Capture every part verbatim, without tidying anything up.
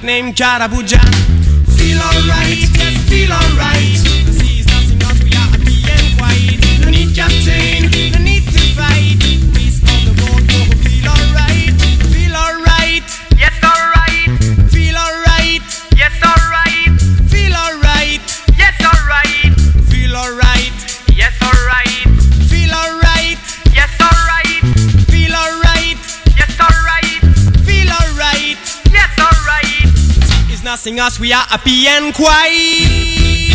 named Karabujan. Feel alright, just feel alright. The sea's nothing else, we are happy and quiet. No need captain, no need to fight. Peace on the road, oh, feel alright. Feel alright, yes alright. Feel alright, yes alright. Feel alright, yes alright. Feel alright, yes alright. Feel alright, yes alright. Feel alright, yes alright. Feel alright, yes alright. It's nothing else, we are happy and quiet.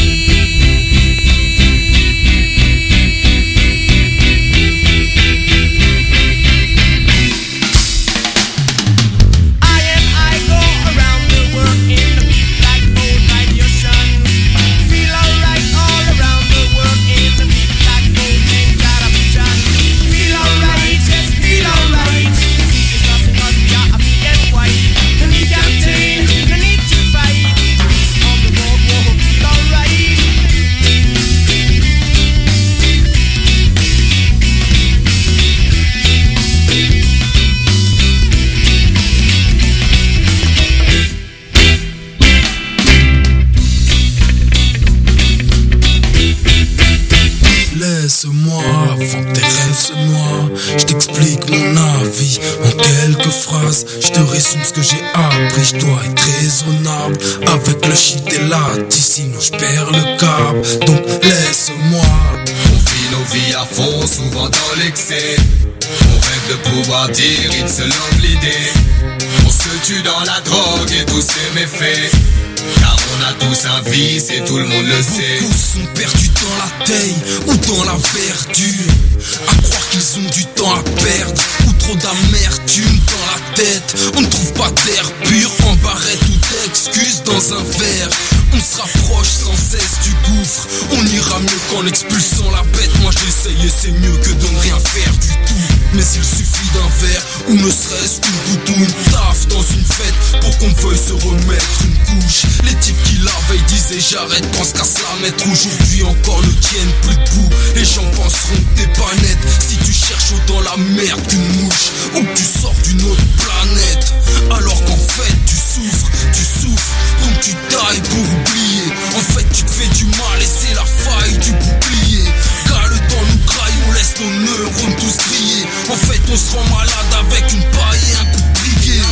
Laisse-moi, avant que tes rêves se noient, je t'explique mon avis en quelques phrases. Je te résume ce que j'ai appris, je dois être raisonnable avec le shit et latte, sinon je perds le câble. Donc laisse-moi. On vit nos vies à fond, souvent dans l'excès. On rêve de pouvoir dire it's a lovely day. On se tue dans la drogue et tous ses méfaits, car on a tous un vice et tout le monde le sait. Beaucoup sont perdus dans la taille ou dans la verdure, à croire qu'ils ont du temps à perdre ou trop d'amertume dans la tête. On ne trouve pas d'air pur en barrette ou d'excuses dans un verre. On se rapproche sans cesse du gouffre. On ira mieux qu'en expulsant la bête. Moi j'essaye et c'est mieux que de ne rien faire du tout. Mais il suffit d'un verre ou ne serait-ce qu'une goutte ou une taffe dans une fête pour qu'on veuille se remettre une couche. Les types qui la veille disaient j'arrête, pensent qu'à se la mettre. Aujourd'hui encore ne tiennent plus debout. Les gens penseront que t'es pas net si tu cherches autant la merde qu'une mouche, ou que tu sors d'une autre planète. Alors qu'en fait tu souffres, tu souffres, donc tu tailles pour oublier. En fait tu te fais du mal et c'est la faille du bouclier. Car le temps nous graille, on laisse nos neurones tous griller. En fait on se rend malade avec une paille et un coup de briquet.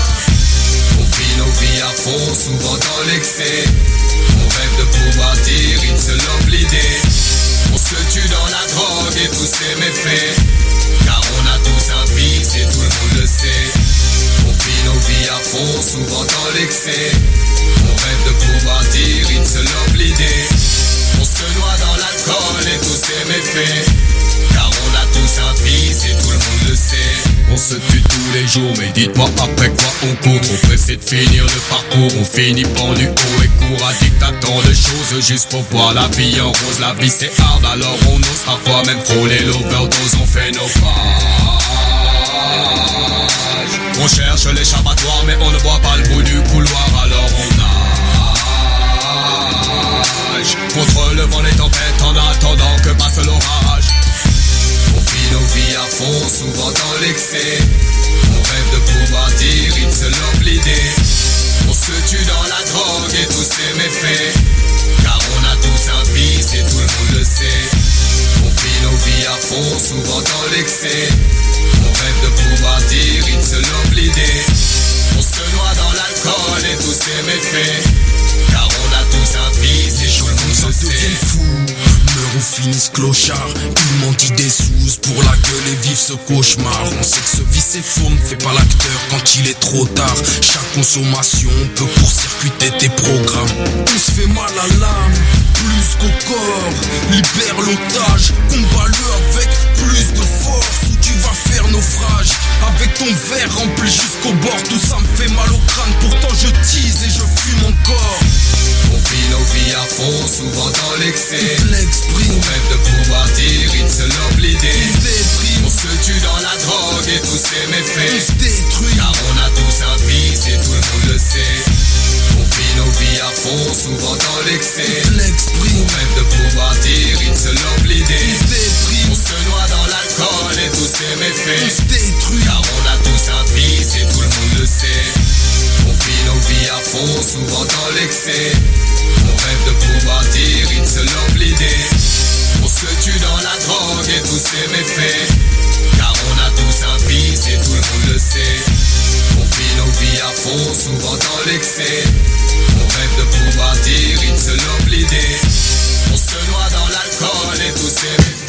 On vit nos vies à fond, souvent dans l'excès. On rêve de pouvoir dire it's a lovely day. On se tue dans la drogue et tous ses méfaits, car on a tous un vice et tout le monde le sait. On vit nos vies à fond, souvent dans l'excès. On rêve de pouvoir dire it's a lovely day. On se noie dans l'alcool et tous ses méfaits, car on a tous un vice et tout le monde le sait. On se tue tous les jours, mais dites-moi après quoi on court. On pressé de finir le parcours, on finit pendu haut et court, addict à tant de choses juste pour voir la vie en rose. La vie c'est hard, alors on ose parfois même frôler l'overdose. On fait nos pages, on cherche l'échappatoire, mais on ne voit pas le bout du couloir, alors on nage contre le vent des tempêtes en attendant que passe l'orage. On vit nos vies à fond, souvent dans l'excès. On rêve de pouvoir dire it's a lovely day. On se tue dans la drogue et tous ses méfaits, car on a tous un vice et tout le monde le sait. On vit nos vies à fond, souvent dans l'excès. On rêve de pouvoir dire it's a lovely day. On se noie dans l'alcool et tous ses méfaits, car on a tous un vice et tout le monde le sait. Meurt ou finissent clochard, ils mendient des sous pour la gueule et vivent ce cauchemar. On sait que ce vice est faux, ne fais pas l'acteur quand il est trop tard. Chaque consommation peut court-circuiter tes programmes. On se fait mal à l'âme, plus qu'au corps. Libère l'otage, combat-le avec plus de force, ou tu vas faire naufrage. Avec ton verre rempli jusqu'au bord, tout ça me fait mal au crâne. Pourtant je tease et je fume encore. On vit nos vies à fond, souvent dans l'excès. On rêve de pouvoir dire it's a lovely day. On se tue dans la drogue et tous ses méfaits, on se détruit, car on a tous un vice et tout le monde le sait. On vit nos vies à fond, souvent dans l'excès. On rêve de pouvoir dire it's a lovely day. On se noie dans l'alcool et tous ses méfaits, on se détruit, car on a tous un vice et tout le monde le sait. On vit nos vies à fond, l'excès. On rêve de pouvoir dire it's a lovely day. On se tue dans la drogue et tous ses méfaits, car on a tous un vice et tout le monde le sait. On vit nos vies à fond, souvent dans l'excès. On rêve de pouvoir dire it's a lovely day. On se noie dans l'alcool et tous ses méfaits.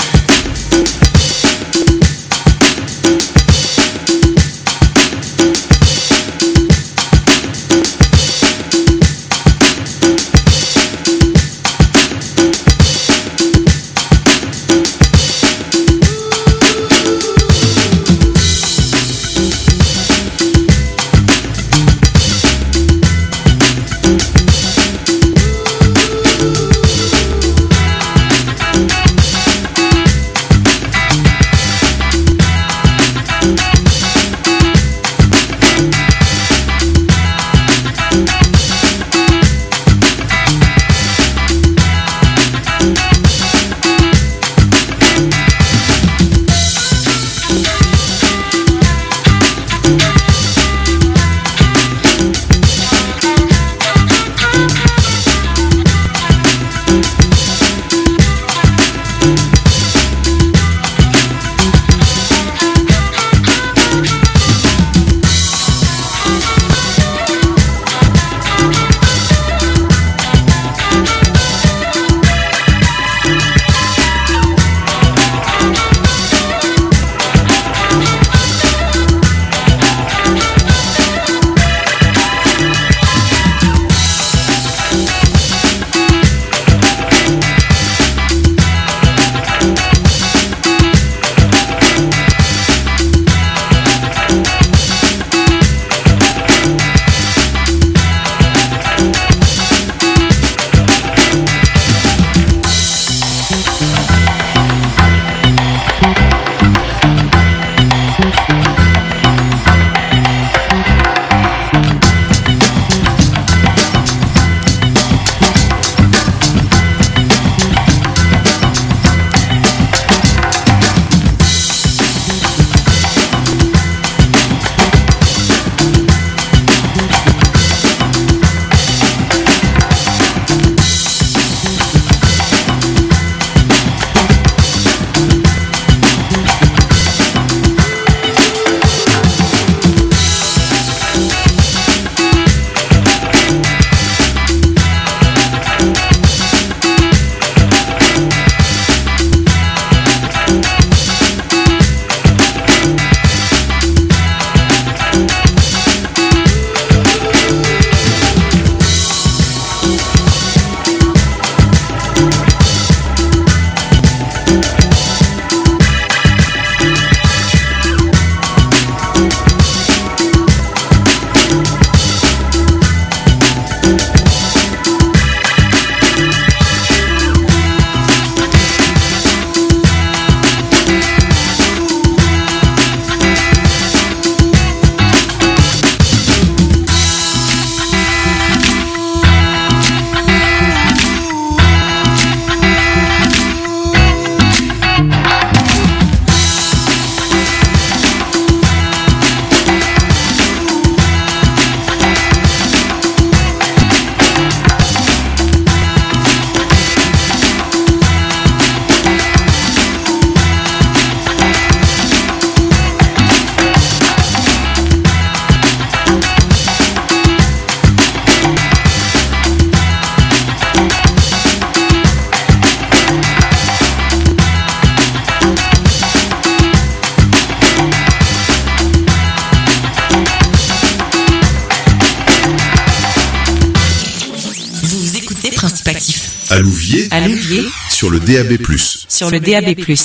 À Louviers, à Louviers, sur le D A B plus. Sur le D A B plus.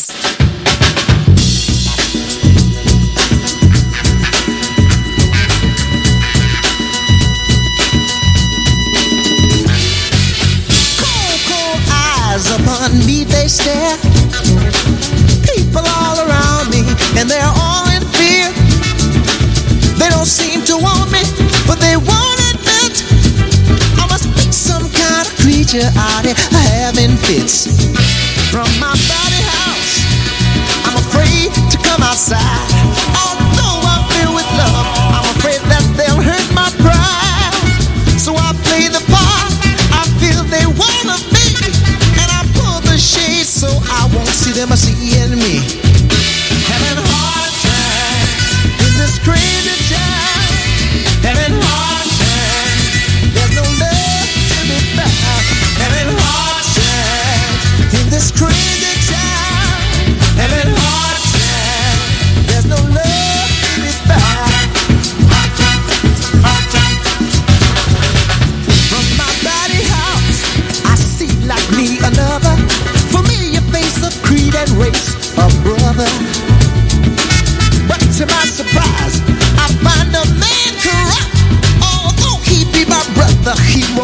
Upon me they stare, people all around me, and they're all in fear. They don't seem to want me, but they won't admit I must be some kind of creature out here having fits. From my body house, I'm afraid to come outside. Although I'm filled with love, I'm afraid that they'll hurt my pride. So I play the part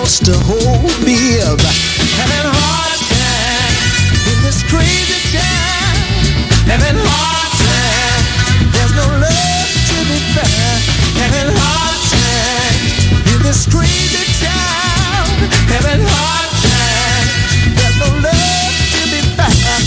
supposed to hold me up. Having a hard time in this crazy town. Having a hard time, there's no love to be found. Having a hard time in this crazy town. Having a hard time, there's no love to be found.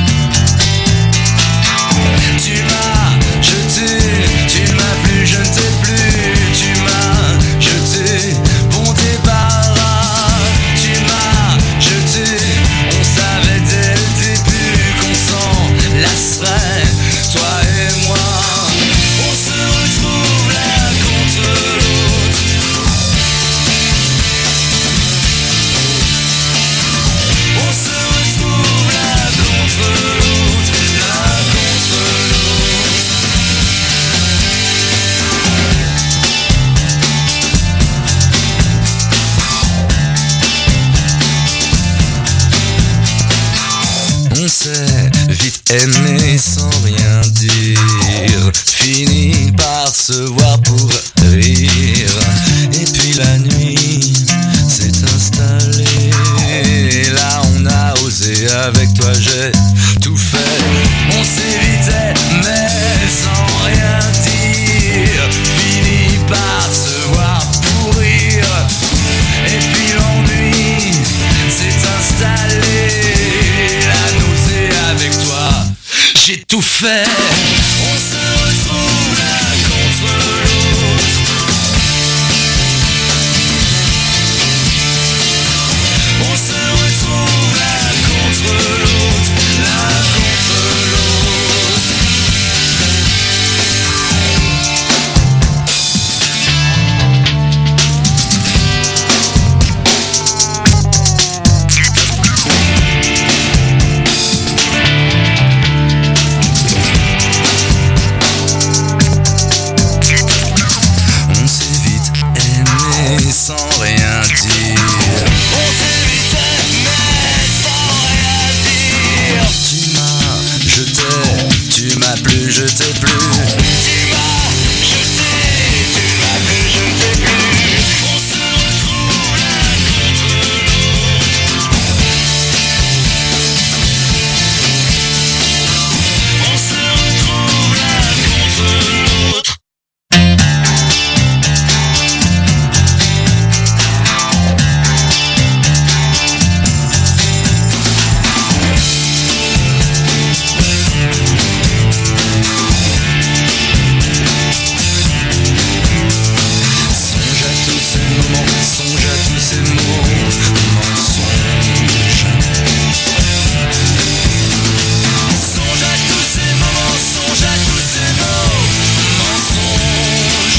Tu m'as jeté, tu ne m'as plus jeté. aimer sans rien dire, finit par se voir pour rire. Et puis la nuit s'est installée, là on a osé, avec toi j'ai tout fait. On s'évitait mais sans rien dire, finit par se voir pour rire. Et puis l'ennui s'est installé, la nausée avec toi, j'ai tout fait. On se retrouve l'un contre l'autre, on se retrouve l'un contre l'autre, l'un contre l'autre. On s'est vite aimé sans rien dire, on s'est vite aimé sans rien dire. Tu m'as jeté, tu m'as plu, je t'ai plu. Tu m'as jeté, tu m'as plu, je t'ai plu. On se retrouve l'un contre l'autre, on se retrouve l'un contre l'autre. Songe à tous ces moments, songe à tous ces mots, mensonges. Songe à tous ces moments, songe à tous ces mots, mensonges.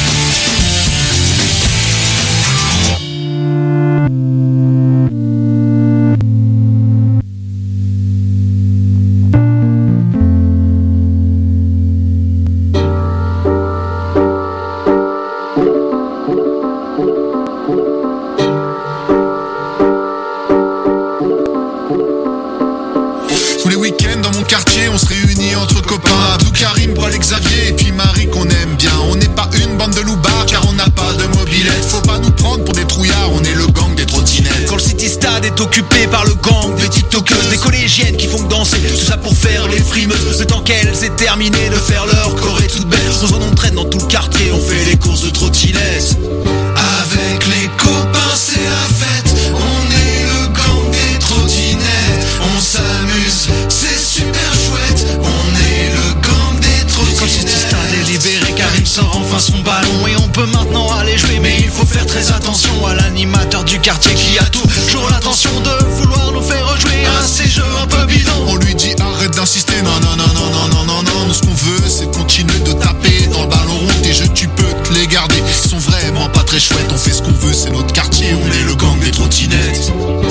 Tous les week-ends dans mon quartier, on se réunit entre copains. Abdou, Karim, Paul et Xavier, et puis Marie qu'on aime bien. On n'est pas une bande de loupards car on n'a pas de mobilette. Faut pas nous prendre pour des trouillards, on est le gang des trottinettes. Quand le City Stade est occupé par le gang des tiktokeuses, des collégiennes qui font que danser, tout ça pour faire les frimeuses. Le temps qu'elles aient terminé de faire leur choré toute belle, on se voit, on traîne dans tout le quartier, on fait les courses de trottinettes. Avec les copains c'est la fête, on est le gang des trottinettes. On s'amuse, c'est super chouette, on est le gang des Quand le City trottinettes. Stade est libéré, Karim sort enfin son ballon et on peut maintenant aller jouer. Mais il faut faire très attention à l'animateur du quartier qui a toujours l'intention de vouloir nous faire rejouer à ces jeux un peu bidons. On lui dit arrête d'insister, non non non non non non non non. Nous ce qu'on veut c'est de continuer de taper dans le ballon rond. Tes jeux tu peux te les garder, ils sont vraiment pas très chouettes. On fait ce qu'on veut, c'est notre quartier, on est le gang des trottinettes.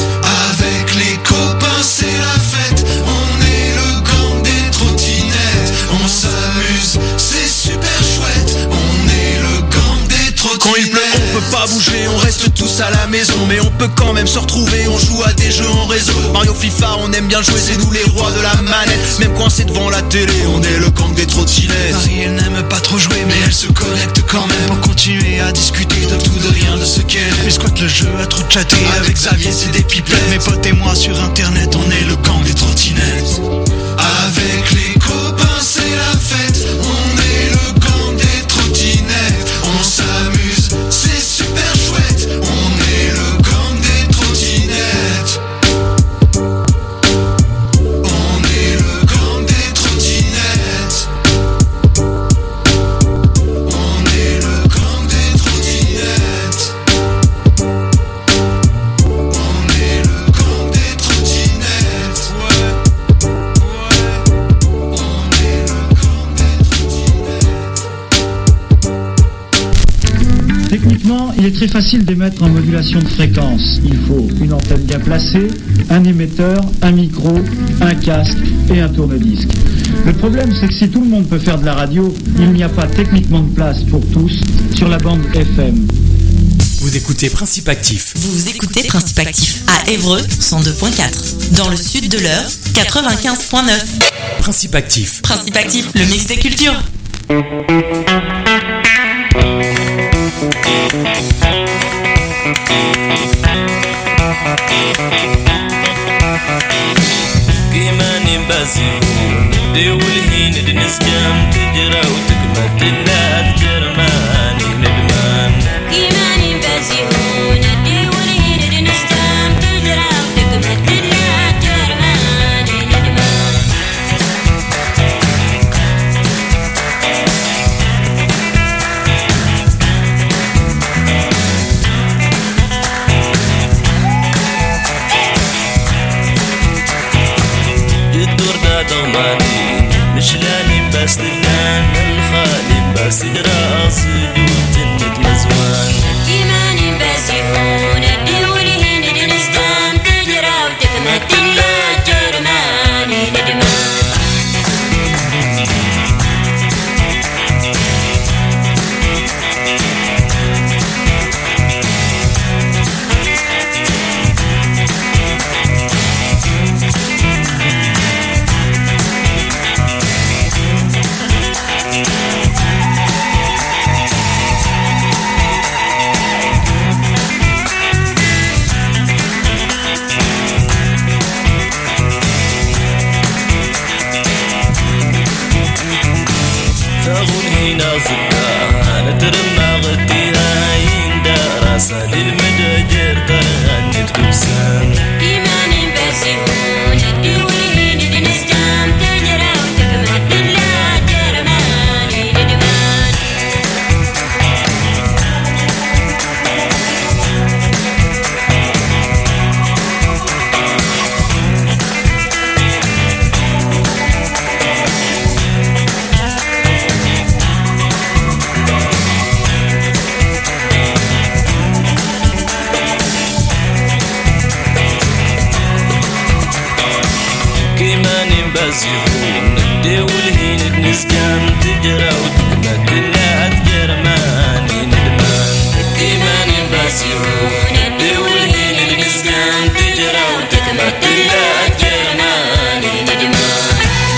Avec les copains c'est la fête, on est le gang des trottinettes. On s'amuse, c'est super chouette, on est le gang des trottinettes. Quand il pleut, on peut pas bouger, on reste tous à la maison. Mais on peut quand même se retrouver, on joue à des jeux en réseau. Mario, FIFA, on aime bien jouer, c'est nous les rois de la manette. Même coincés devant la télé, on est le gang des trottinettes. Marie, elle n'aime pas trop jouer, mais elle se connecte quand même pour continuer à discuter de tout, de rien, de ce qu'elle aime. Elle squatte le jeu à trop chatter, avec Xavier c'est des pipelettes. Mes potes et moi sur internet, on est le gang des trottinettes. Avec les copains c'est la fête, on est le gang des trottinettes. On s'amuse, c'est super chouette, on est le gang des trottinettes. On est le gang des trottinettes. On est le gang des trottinettes. On est le gang des trottinettes. Ouais, ouais. On est le gang des trottinettes. Techniquement, il est très facile d'émettre en modulation de fréquence. Il faut une antenne bien placée, un émetteur, un micro, un casque et un tourne-disque. Le problème, c'est que si tout le monde peut faire de la radio, il n'y a pas techniquement de place pour tous sur la bande F M. Vous écoutez Principe Actif. Vous écoutez Principe Actif à Évreux cent deux point quatre. Dans le sud de l'Eure, quatre-vingt-quinze point neuf. Principe Actif. Principe Actif, le mix des cultures. كيماني بازيون ديول هين دنسكام تجرى وتكمت الناد جرماني ندمان كيماني بازيون ديول هين دنسكام تجرى وتكمت الناد جرماني ندمان ضماني مش لاني بس لان الخالي بس راسي وتنت مزوان كيماني بس يهون الدولي هنا دنستان تجرى وتكمت اللا جرماني ندمان ترمى غديها يندار أسال المدجر تغني تلبسان كيماني بس يهون الدولي هنا دنستان تجرى وتكمت اللا جرماني ندمان بازيون الدول هين دنسكام تجرى وتكمت اللا جرماني ندمان كيماني بازيون الدول هين دنسكام تجرى وتكمت اللا جرماني ندمان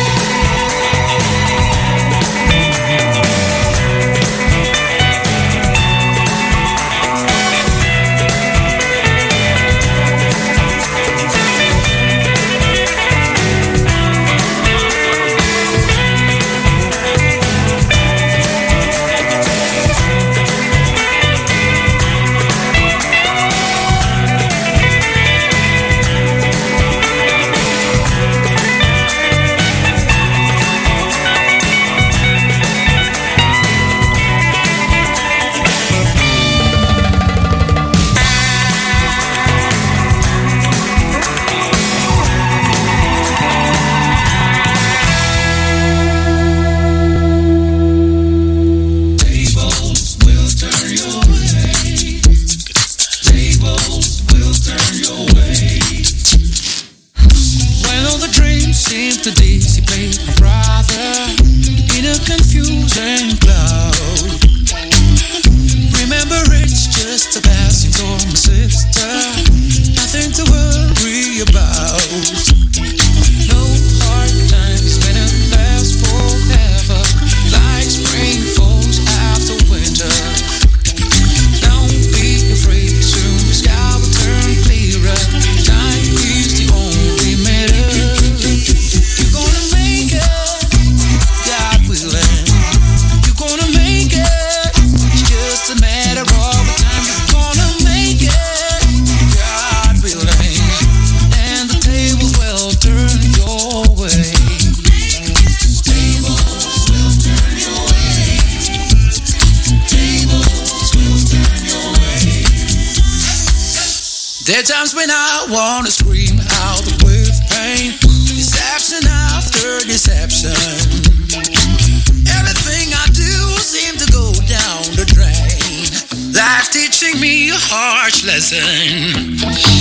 There are times when I wanna scream out with pain, deception after deception. Everything I do seems to go down the drain. Life's teaching me a harsh lesson.